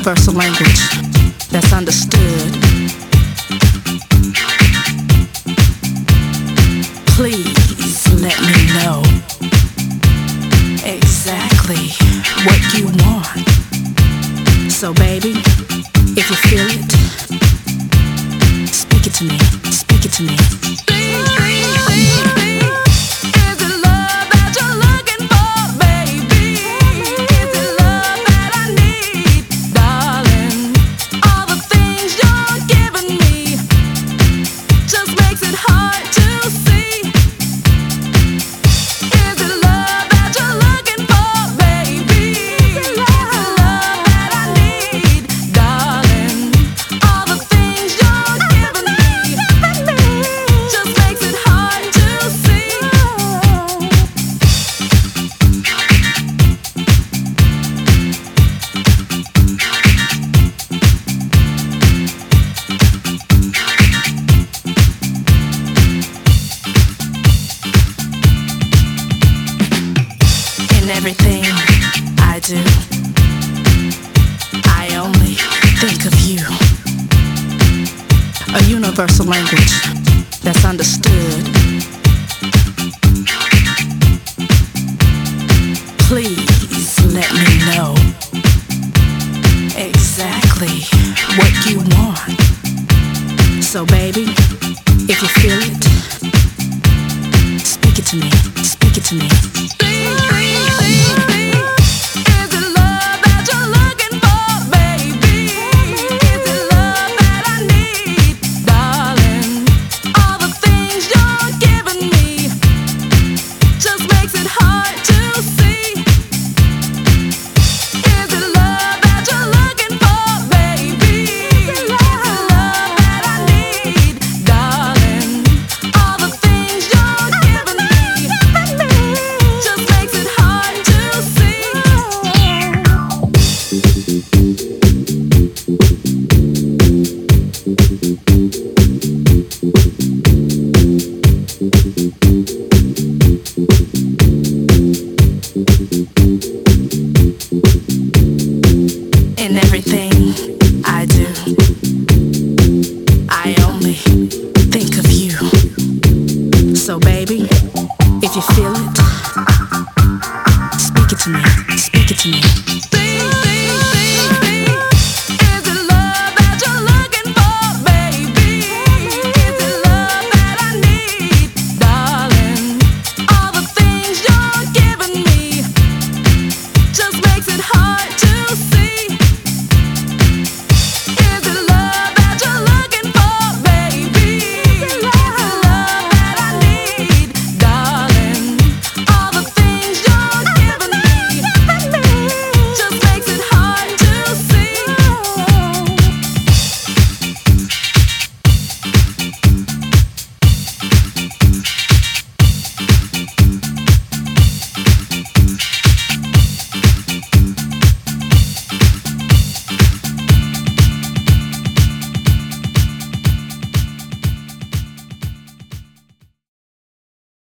universal language that's understood. Please let me know exactly what you want. So baby, if you feel it, speak it to me, speak it to me. Everything I do, I only think of you. A universal language that's understood. Please let me know exactly what you want. So baby, if you feel it, speak it to me, speak it to me. In everything I do, I only think of you. So baby, if you feel it, speak it to me, speak it to me. Makes it hard to